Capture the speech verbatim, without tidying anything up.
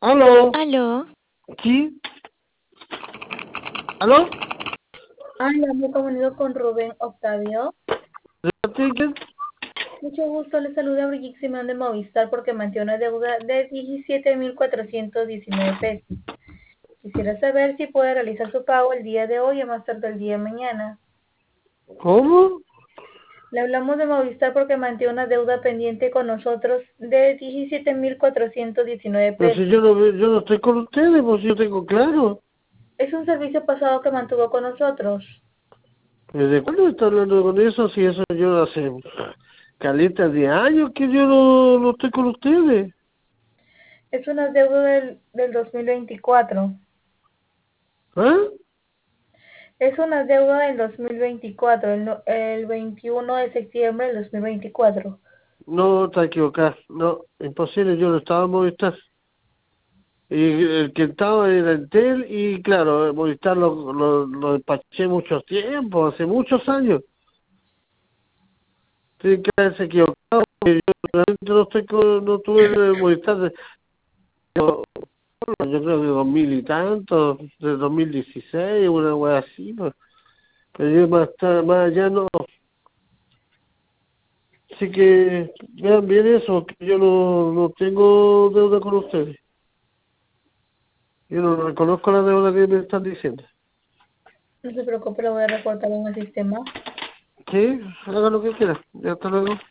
¿Aló? ¿Aló? ¿Sí? ¿Aló? Ay, me he comunicado con Rubén Octavio. ¿Ticket? Mucho gusto, le saluda Brigitte Simón de Movistar porque mantiene una deuda de diecisiete mil cuatrocientos diecinueve pesos. Quisiera saber si puede realizar su pago el día de hoy o más tarde el día de mañana. ¿Cómo? Le hablamos de Movistar porque mantiene una deuda pendiente con nosotros de diecisiete mil cuatrocientos diecinueve Pero pesos. si yo no, yo no estoy con ustedes, pues yo tengo claro. Es un servicio pasado que mantuvo con nosotros. ¿Desde cuándo está hablando con eso? Si eso yo hace caletas de años que yo no, no estoy con ustedes. Es una deuda del, del dos mil veinticuatro. ¿Ah? Es una deuda del dos mil veinticuatro, el, no- el veintiuno de septiembre del dos mil veinticuatro. No, está equivocado. No, imposible, yo no estaba en Movistar. Y el que estaba era Entel y claro, Movistar lo, lo, lo despaché mucho tiempo, hace muchos años. Tiene que haberse equivocado, porque yo realmente no estoy con, no tuve el Movistar de, yo, yo creo que dos mil y tanto, de dos mil dieciséis, una wea así, pues. Pero yo más, ta- más allá no. Así que vean bien eso, que yo no, no tengo deuda con ustedes. Yo no reconozco la deuda que me están diciendo. No se preocupe, lo voy a reportar en el sistema. Sí, haga lo que quiera. Ya hasta luego.